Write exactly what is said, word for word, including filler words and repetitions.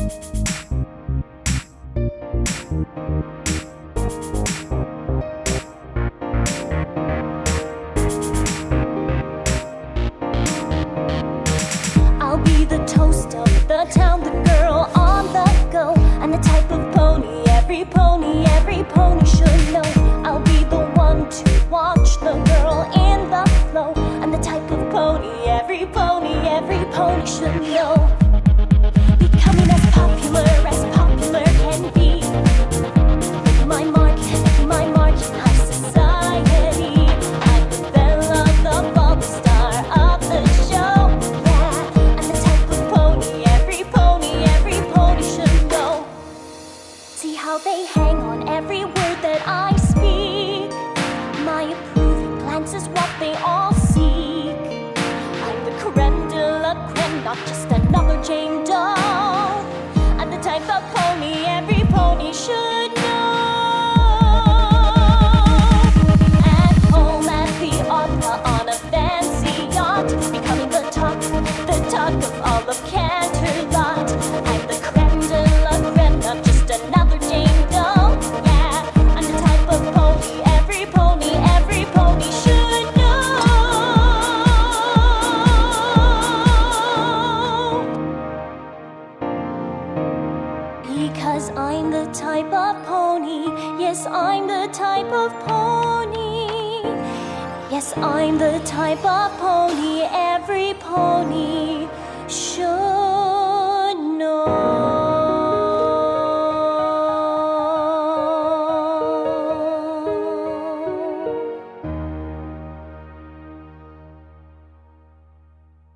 I'll be the toast of the town, the girl on the go, and the type of pony every pony, every pony should know. I'll be the one to watch the girl in the flow, and the type of pony every pony, every pony should know. Becoming as popular as popular can be, making my mark, making my mark in high society. I'm the belle of the ball, the star of the show, yeah. And the type of pony every pony, every pony should know. See how they hang on every word that I speak. My approving glance is what they all seek. I'm the creme de la creme, not just another Jane Doe. I'm the type of pony every pony should know. At home, at the opera, on a fancy yacht, becoming the talk, the talk of all of Canterlot. I'm the creme de la creme, not just another Jane Doe. Yeah, I'm the type of pony every pony, every pony should know. Because I'm the type of pony, yes, I'm the type of pony. Yes, I'm the type of pony every